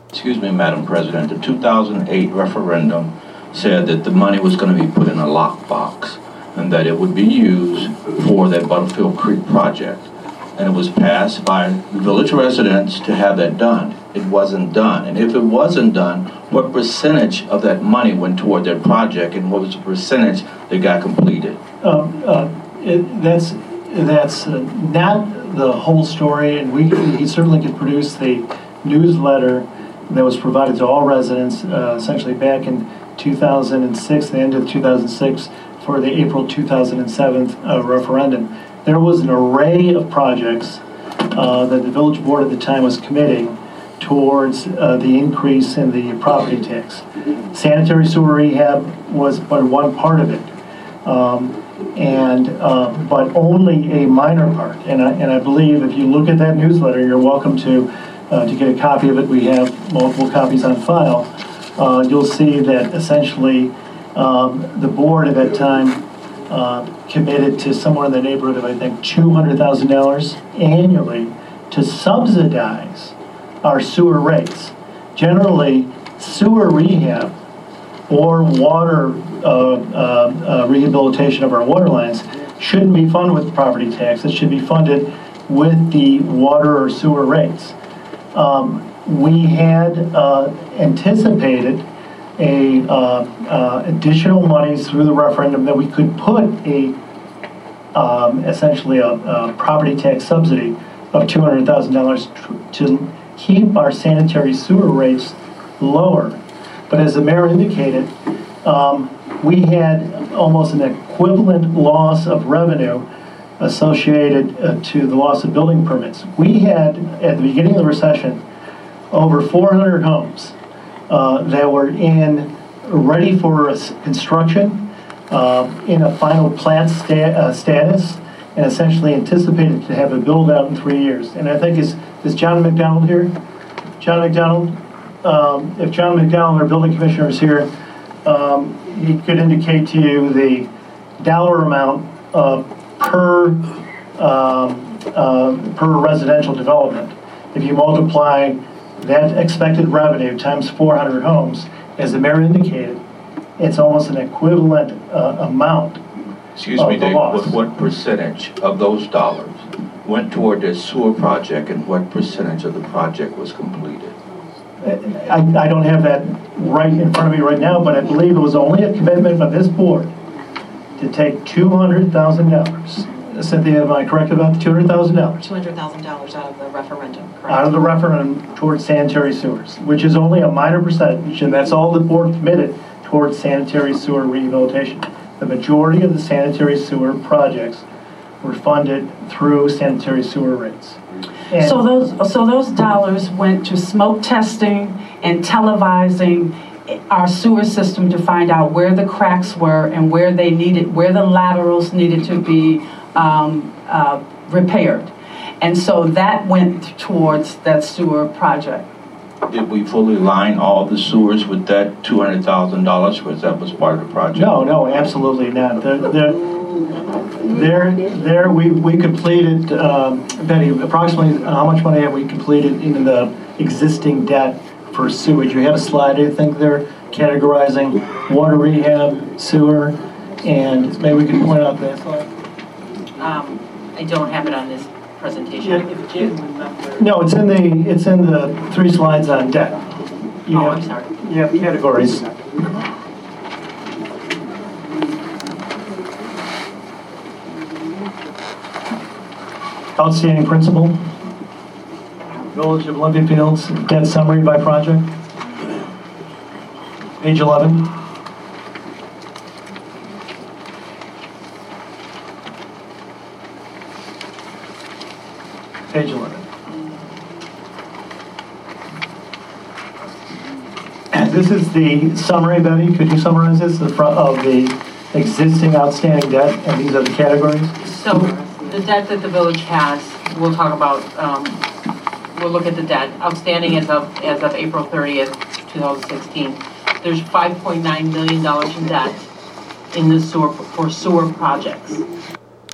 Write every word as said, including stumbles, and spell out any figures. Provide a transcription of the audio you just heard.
Excuse me, Madam President, the two thousand eight referendum said that the money was going to be put in a lockbox and that it would be used for that Butterfield Creek project. And it was passed by the village residents to have that done. It wasn't done. And if it wasn't done, what percentage of that money went toward that project, and what was the percentage that got completed? Um, uh, it, that's that's uh, not the whole story, and we he certainly could produce the newsletter that was provided to all residents uh, essentially back in two thousand six, the end of two thousand six, for the April two thousand seven uh, referendum. There was an array of projects uh, that the village board at the time was committing towards uh, the increase in the property tax. Sanitary sewer rehab was but one part of it, um, and uh, but only a minor part. And I, and I believe if you look at that newsletter, you're welcome to uh, to get a copy of it. We have multiple copies on file. Uh, you'll see that essentially um, the board at that time uh, committed to somewhere in the neighborhood of, I think, two hundred thousand dollars annually to subsidize our sewer rates. Generally, sewer rehab or water uh, uh, uh, rehabilitation of our water lines shouldn't be funded with property tax. It should be funded with the water or sewer rates. Um, we had uh, anticipated a uh, uh, additional monies through the referendum that we could put a um, essentially a, a property tax subsidy of two hundred thousand dollars to keep our sanitary sewer rates lower. But as the mayor indicated, um, we had almost an equivalent loss of revenue associated uh, to the loss of building permits. We had, at the beginning of the recession, over four hundred homes uh, that were in ready for construction, uh, in a final plat sta uh, status, and essentially anticipated to have a build out in three years. And I think is is John McDonald here? John McDonald, um, if John McDonald, our building commissioner, is here, um, he could indicate to you the dollar amount uh, per um, uh, per residential development. If you multiply that expected revenue times four hundred homes, as the mayor indicated, it's almost an equivalent uh, amount. Excuse me, Dave, with what percentage of those dollars went toward this sewer project, and what percentage of the project was completed? I, I don't have that right in front of me right now, but I believe it was only a commitment of this board to take two hundred thousand dollars. Cynthia, am I correct about the two hundred thousand dollars? two hundred thousand dollars out of the referendum, correct? Out of the referendum towards sanitary sewers, which is only a minor percentage, and that's all the board committed towards sanitary sewer rehabilitation. The majority of the sanitary sewer projects were funded through sanitary sewer rates. And so those so those dollars went to smoke testing and televising our sewer system to find out where the cracks were and where they needed, where the laterals needed to be um, uh, repaired. And so that went towards that sewer project. Did we fully line all the sewers with that two hundred thousand dollars, because that was part of the project? No, no, absolutely not. The, the, there, there we, we completed, um, Betty, approximately how much money have we completed in the existing debt for sewage? You have a slide, I think, there categorizing water rehab, sewer, and maybe we can point out that slide. Um, I don't have it on this presentation. Yeah, no, it's in the it's in the three slides on debt. You oh, have, I'm sorry. You have categories. Outstanding principal. Village of Olympia Fields debt summary by project. Page eleven. Page eleven. And this is the summary, Betty. Could you summarize this? The front of the existing outstanding debt, and these are the categories. So the debt that the village has, we'll talk about. Um, we'll look at the debt outstanding as of as of April thirtieth, two thousand sixteen. There's five point nine million dollars in debt in the sewer for sewer projects.